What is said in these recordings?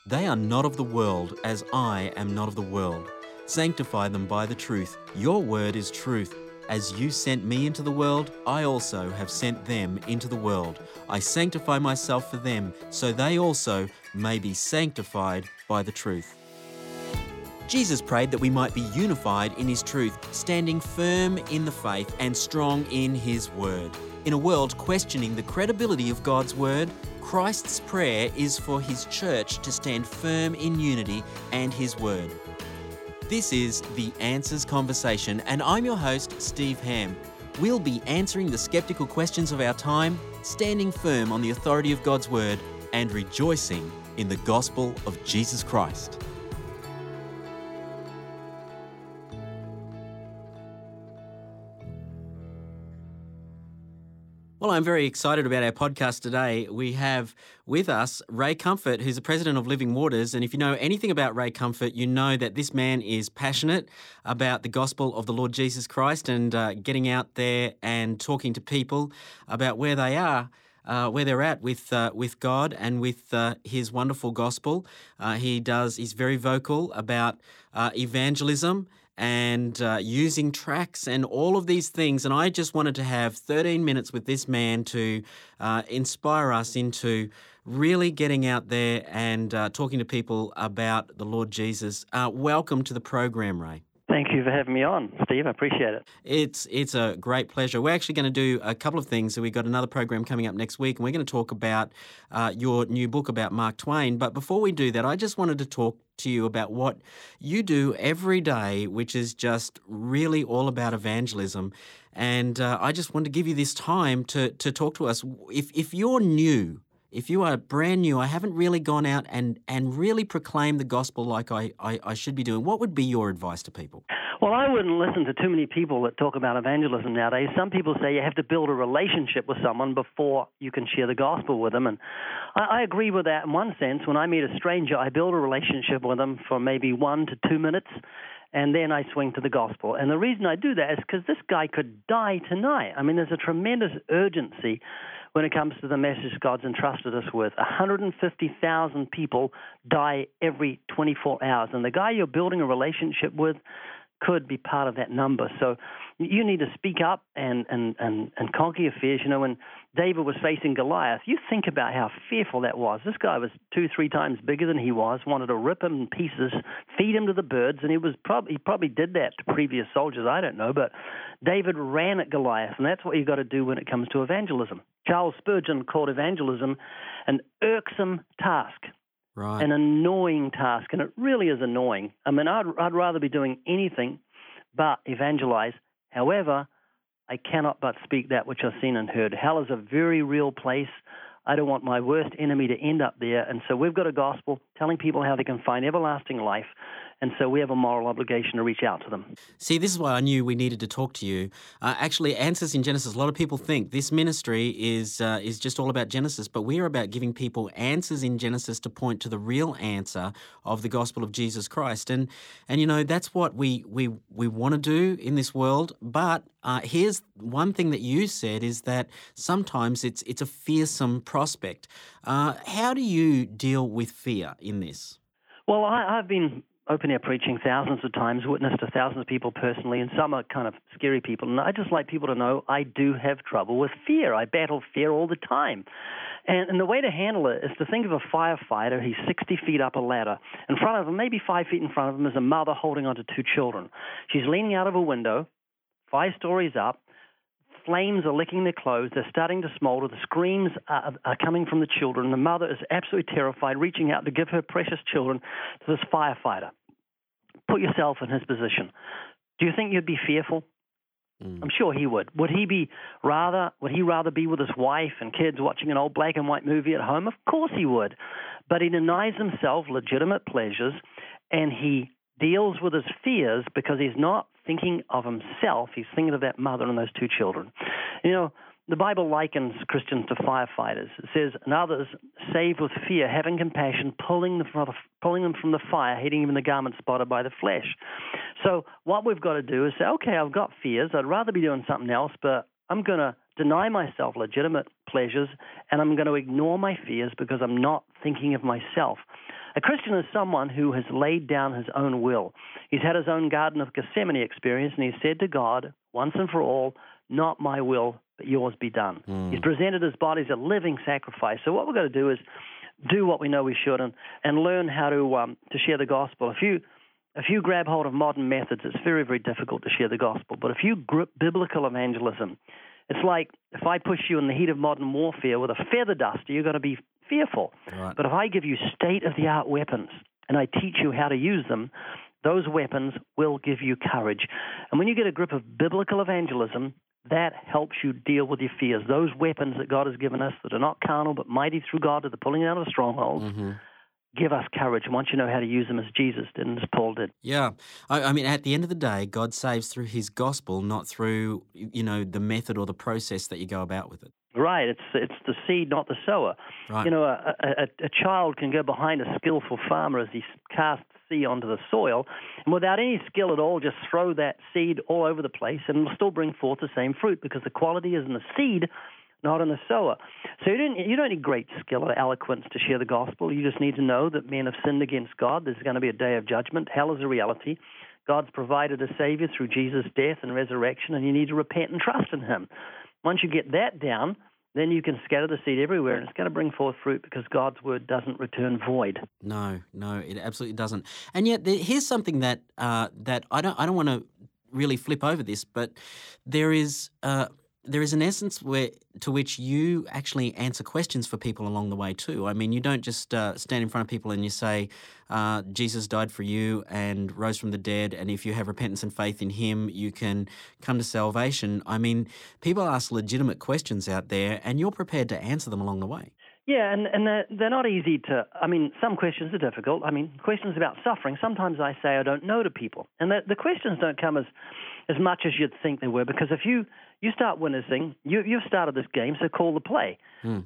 They are not of the world, as I am not of the world. Sanctify them by the truth. Your word is truth. As you sent me into the world, I also have sent them into the world. I sanctify myself for them, so they also may be sanctified by the truth. Jesus prayed that we might be unified in his truth, standing firm in the faith and strong in his word. In a world questioning the credibility of God's word, Christ's prayer is for his church to stand firm in unity and his word. This is The Answers Conversation, and I'm your host, Steve Ham. We'll be answering the skeptical questions of our time, standing firm on the authority of God's word, and rejoicing in the gospel of Jesus Christ. Well, I'm very excited about our podcast today. We have with us Ray Comfort, who's the president of Living Waters. And if you know anything about Ray Comfort, you know that this man is passionate about the gospel of the Lord Jesus Christ and getting out there and talking to people about where they are. Where they're at with God and with his wonderful gospel. He's very vocal about evangelism and using tracts and all of these things. And I just wanted to have 13 minutes with this man to inspire us into really getting out there and talking to people about the Lord Jesus. Welcome to the program, Ray. Thank you for having me on, Steve. I appreciate it. It's a great pleasure. We're actually going to do a couple of things. So we've got another program coming up next week, and we're going to talk about your new book about Mark Twain. But before we do that, I just wanted to talk to you about what you do every day, which is just really all about evangelism. And I just wanted to give you this time to talk to us. If you're new, if you are brand new, I haven't really gone out and really proclaimed the gospel like I should be doing, what would be your advice to people? Well, I wouldn't listen to too many people that talk about evangelism nowadays. Some people say you have to build a relationship with someone before you can share the gospel with them. And I agree with that in one sense. When I meet a stranger, I build a relationship with them for maybe 1 to 2 minutes, and then I swing to the gospel. And the reason I do that is because this guy could die tonight. I mean, there's a tremendous urgency when it comes to the message God's entrusted us with. 150,000 people die every 24 hours, and the guy you're building a relationship with could be part of that number. So you need to speak up and conquer your fears. You know, when David was facing Goliath, you think about how fearful that was. This guy was 2-3 times bigger than he was, wanted to rip him in pieces, feed him to the birds, and he probably did that to previous soldiers, I don't know, but David ran at Goliath, and that's what you've got to do when it comes to evangelism. Charles Spurgeon called evangelism an irksome task. Right. An annoying task, and it really is annoying. I mean, I'd rather be doing anything but evangelize. However, I cannot but speak that which I've seen and heard. Hell is a very real place. I don't want my worst enemy to end up there, and so we've got a gospel telling people how they can find everlasting life, and so we have a moral obligation to reach out to them. See, this is why I knew we needed to talk to you. Actually, Answers in Genesis, a lot of people think this ministry is just all about Genesis, but we are about giving people answers in Genesis to point to the real answer of the gospel of Jesus Christ. And you know, that's what we want to do in this world. But here's one thing that you said is that sometimes it's a fearsome prospect. How do you deal with fear in this? Well, I've been open-air preaching thousands of times, witnessed to thousands of people personally, and some are kind of scary people. And I just like people to know I do have trouble with fear. I battle fear all the time. And the way to handle it is to think of a firefighter. He's 60 feet up a ladder. In front of him, maybe 5 feet in front of him, is a mother holding onto 2 children. She's leaning out of a window, 5 stories up. Flames are licking their clothes. They're starting to smolder. The screams are coming from the children. The mother is absolutely terrified, reaching out to give her precious children to this firefighter. Put yourself in his position. Do you think you'd be fearful? I'm sure he would. Would he rather be with his wife and kids watching an old black and white movie at home? Of course he would. But he denies himself legitimate pleasures, and he deals with his fears because he's not thinking of himself. He's thinking of that mother and those 2 children. You know, the Bible likens Christians to firefighters. It says, and others, saved with fear, having compassion, pulling them from the fire, hating even the garment spotted by the flesh. So what we've got to do is say, okay, I've got fears. I'd rather be doing something else, but I'm going to deny myself legitimate pleasures, and I'm going to ignore my fears because I'm not thinking of myself. A Christian is someone who has laid down his own will. He's had his own Garden of Gethsemane experience, and he said to God, once and for all, not my will, but yours be done. He's presented his body as a living sacrifice. So what we're going to do is do what we know we should and learn how to share the gospel. If you grab hold of modern methods, it's very, very difficult to share the gospel. But if you grip biblical evangelism, it's like if I push you in the heat of modern warfare with a feather duster, you're going to be fearful. Right. But if I give you state-of-the-art weapons and I teach you how to use them, those weapons will give you courage. And when you get a grip of biblical evangelism, that helps you deal with your fears. Those weapons that God has given us that are not carnal but mighty through God to the pulling down of strongholds, give us courage once you know how to use them as Jesus did and as Paul did. Yeah. I mean, at the end of the day, God saves through his gospel, not through, the method or the process that you go about with it. Right. It's the seed, not the sower. Right. A child can go behind a skillful farmer as he casts seed onto the soil, and without any skill at all, just throw that seed all over the place, and it'll still bring forth the same fruit because the quality is in the seed, not in the sower. So you don't need great skill or eloquence to share the gospel. You just need to know that men have sinned against God. There's going to be a day of judgment. Hell is a reality. God's provided a Savior through Jesus' death and resurrection, and you need to repent and trust in him. Once you get that down, then you can scatter the seed everywhere, and it's going to bring forth fruit because God's word doesn't return void. No, it absolutely doesn't. And yet, here's something that that I don't want to really flip over this, but there is an essence to which you actually answer questions for people along the way too. I mean, you don't just stand in front of people and you say, Jesus died for you and rose from the dead, and if you have repentance and faith in him, you can come to salvation. I mean, people ask legitimate questions out there, and you're prepared to answer them along the way. Yeah, and they're not easy to, some questions are difficult. Questions about suffering, sometimes I say I don't know to people. And the questions don't come as much as you'd think they were, because if you start witnessing, you've started this game, so call the play. So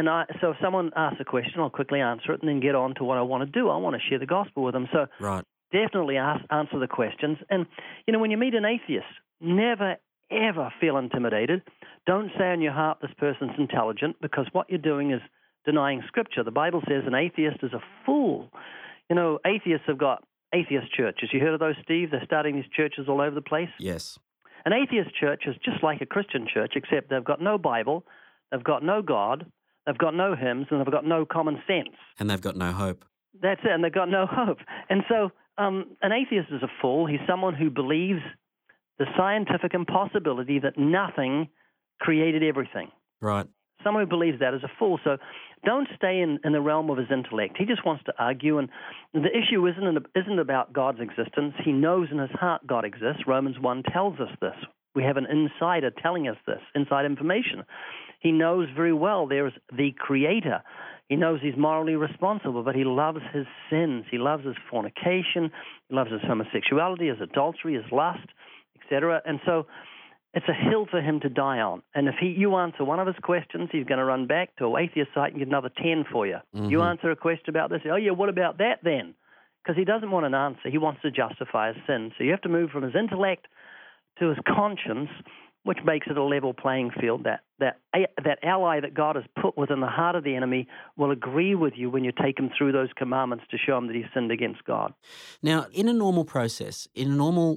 if someone asks a question, I'll quickly answer it and then get on to what I want to do. I want to share the gospel with them. So Right. Definitely answer the questions. And, when you meet an atheist, never, ever feel intimidated. Don't say in your heart this person's intelligent, because what you're doing is denying Scripture. The Bible says an atheist is a fool. Atheists have got atheist churches. You heard of those, Steve? They're starting these churches all over the place. Yes. An atheist church is just like a Christian church, except they've got no Bible, they've got no God, they've got no hymns, and they've got no common sense. And they've got no hope. That's it, and they've got no hope. And so an atheist is a fool. He's someone who believes the scientific impossibility that nothing created everything. Right. Someone who believes that is a fool. So don't stay in the realm of his intellect. He just wants to argue, and the issue isn't about God's existence. He knows in his heart God exists. Romans 1 tells us this. We have an insider telling us this, inside information. He knows very well there is the Creator. He knows he's morally responsible, but he loves his sins. He loves his fornication. He loves his homosexuality, his adultery, his lust, etc. And so it's a hill for him to die on. And if you answer one of his questions, he's going to run back to an atheist site and get another 10 for you. You answer a question about this, oh yeah, what about that then? Because he doesn't want an answer. He wants to justify his sin. So you have to move from his intellect to his conscience, which makes it a level playing field. That ally that God has put within the heart of the enemy will agree with you when you take him through those commandments to show him that he's sinned against God. Now, in a normal process, in a normal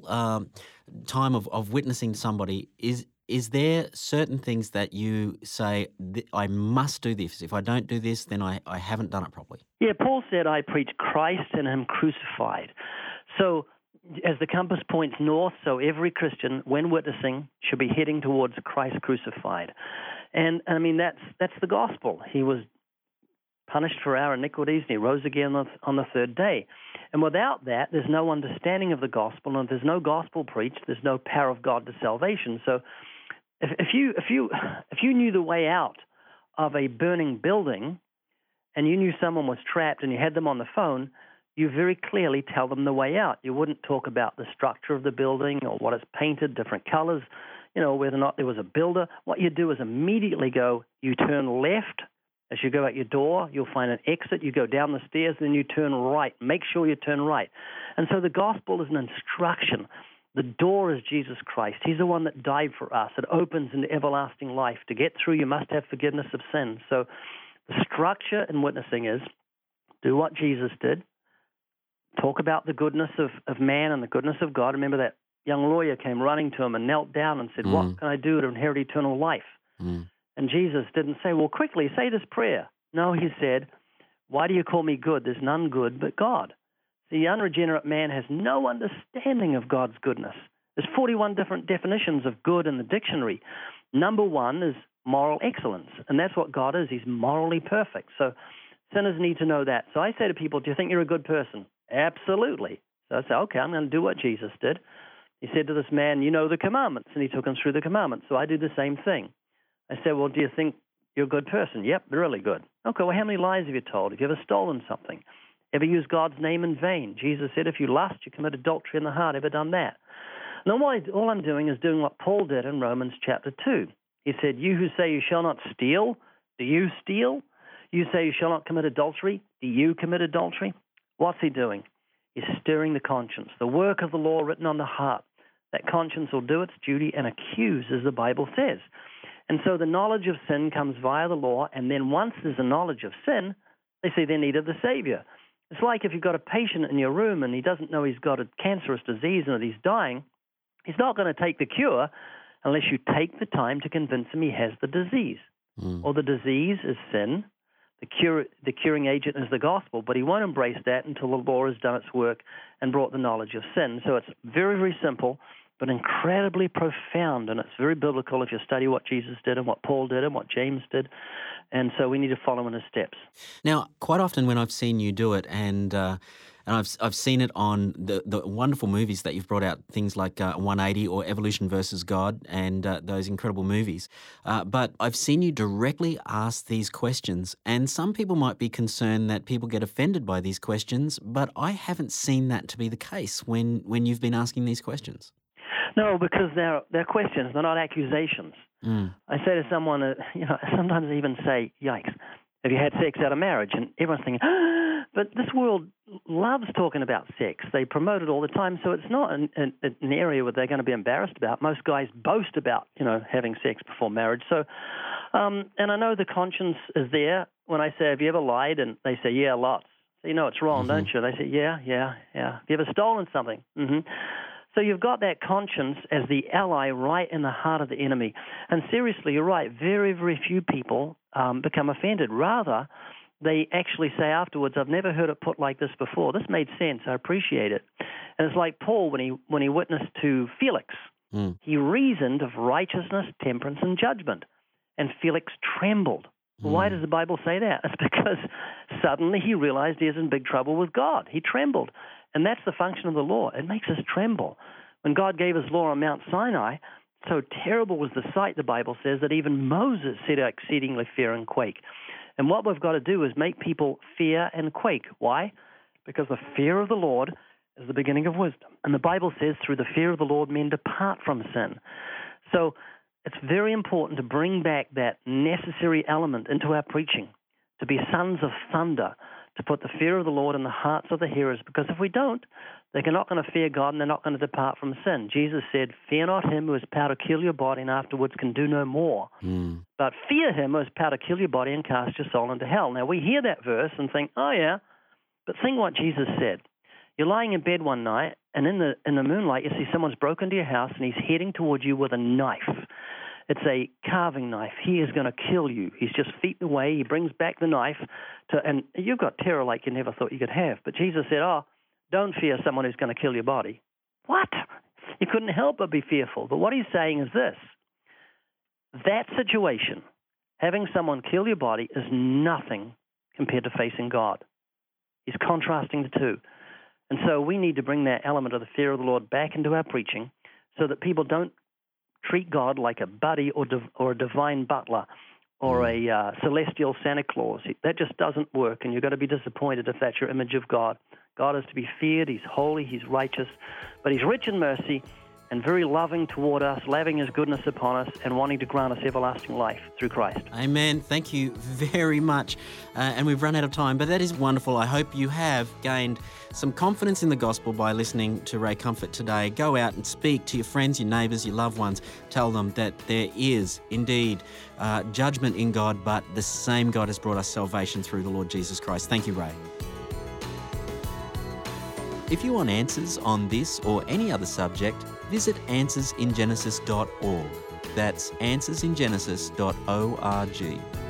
time of witnessing to somebody, is there certain things that you say, I must do this? If I don't do this, then I haven't done it properly? Yeah, Paul said, I preach Christ and him crucified. So as the compass points north, so every Christian, when witnessing, should be heading towards Christ crucified. And that's the gospel. He was punished for our iniquities, and he rose again on the third day. And without that, there's no understanding of the gospel, and if there's no gospel preached, there's no power of God to salvation. So if you knew the way out of a burning building, and you knew someone was trapped and you had them on the phone, you very clearly tell them the way out. You wouldn't talk about the structure of the building or what it's painted, different colors, whether or not there was a builder. What you do is immediately you turn left. As you go out your door, you'll find an exit. You go down the stairs, then you turn right. Make sure you turn right. And so the gospel is an instruction. The door is Jesus Christ. He's the one that died for us. It opens into everlasting life. To get through, you must have forgiveness of sins. So the structure in witnessing is, do what Jesus did, talk about the goodness of man and the goodness of God. Remember that young lawyer came running to him and knelt down and said, what can I do to inherit eternal life? And Jesus didn't say, well, quickly, say this prayer. No, he said, why do you call me good? There's none good but God. The unregenerate man has no understanding of God's goodness. There's 41 different definitions of good in the dictionary. Number one is moral excellence, and that's what God is. He's morally perfect. So sinners need to know that. So I say to people, do you think you're a good person? Absolutely. So I say, okay, I'm going to do what Jesus did. He said to this man, you know the commandments, and he took him through the commandments. So I do the same thing. I said, well, do you think you're a good person? Yep, really good. Okay, well, how many lies have you told? Have you ever stolen something? Ever used God's name in vain? Jesus said, if you lust, you commit adultery in the heart. Ever done that? Now, all I'm doing is doing what Paul did in Romans chapter 2. He said, you who say you shall not steal, do you steal? You say you shall not commit adultery, do you commit adultery? What's he doing? He's stirring the conscience, the work of the law written on the heart. That conscience will do its duty and accuse, as the Bible says. And so the knowledge of sin comes via the law, and then once there's a knowledge of sin, they see their need of the Savior. It's like if you've got a patient in your room and he doesn't know he's got a cancerous disease and that he's dying, he's not going to take the cure unless you take the time to convince him he has the disease. Or the disease is sin, the curing agent is the gospel, but he won't embrace that until the law has done its work and brought the knowledge of sin. So it's very, very simple, but incredibly profound, and it's very biblical if you study what Jesus did and what Paul did and what James did. And so we need to follow in his steps. Now, quite often when I've seen you do it, and I've seen it on the wonderful movies that you've brought out, things like 180 or Evolution versus God, and those incredible movies. But I've seen you directly ask these questions, and some people might be concerned that people get offended by these questions, but I haven't seen that to be the case when you've been asking these questions. No, because they're questions, they're not accusations. I say to someone, sometimes I even say, yikes, have you had sex out of marriage? And everyone's thinking, but this world loves talking about sex. They promote it all the time, so it's not an area where they're going to be embarrassed about. Most guys boast about, having sex before marriage. So, and I know the conscience is there when I say, have you ever lied? And they say, yeah, lots. So you know it's wrong, don't you? They say, yeah. Have you ever stolen something? So you've got that conscience as the ally right in the heart of the enemy. And seriously, you're right, very, very few people become offended. Rather, they actually say afterwards, I've never heard it put like this before. This made sense. I appreciate it. And it's like Paul when he witnessed to Felix. He reasoned of righteousness, temperance, and judgment. And Felix trembled. Why does the Bible say that? It's because suddenly he realized he was in big trouble with God. He trembled. And that's the function of the law. It makes us tremble. When God gave his law on Mount Sinai, so terrible was the sight, the Bible says, that even Moses said exceedingly fear and quake. And what we've got to do is make people fear and quake. Why? Because the fear of the Lord is the beginning of wisdom. And the Bible says through the fear of the Lord men depart from sin. So it's very important to bring back that necessary element into our preaching, to be sons of thunder, to put the fear of the Lord in the hearts of the hearers, because if we don't, they're not going to fear God and they're not going to depart from sin. Jesus said, fear not him who has power to kill your body and afterwards can do no more. But fear him who has power to kill your body and cast your soul into hell. Now, we hear that verse and think, oh, yeah, but think what Jesus said. You're lying in bed one night, and in the moonlight, you see someone's broken into your house, and he's heading towards you with a knife. It's a carving knife. He is going to kill you. He's just feet away. He brings back the knife, and you've got terror like you never thought you could have. But Jesus said, don't fear someone who's going to kill your body. What? You couldn't help but be fearful. But what he's saying is this. That situation, having someone kill your body, is nothing compared to facing God. He's contrasting the two. And so we need to bring that element of the fear of the Lord back into our preaching so that people don't treat God like a buddy or a divine butler or a celestial Santa Claus. That just doesn't work, and you're going to be disappointed if that's your image of God. God is to be feared. He's holy. He's righteous. But he's rich in mercy and very loving toward us, lavish his goodness upon us, and wanting to grant us everlasting life through Christ. Amen. Thank you very much. And we've run out of time, but that is wonderful. I hope you have gained some confidence in the gospel by listening to Ray Comfort today. Go out and speak to your friends, your neighbours, your loved ones. Tell them that there is indeed judgment in God, but the same God has brought us salvation through the Lord Jesus Christ. Thank you, Ray. If you want answers on this or any other subject, visit answersingenesis.org. That's answersingenesis.org.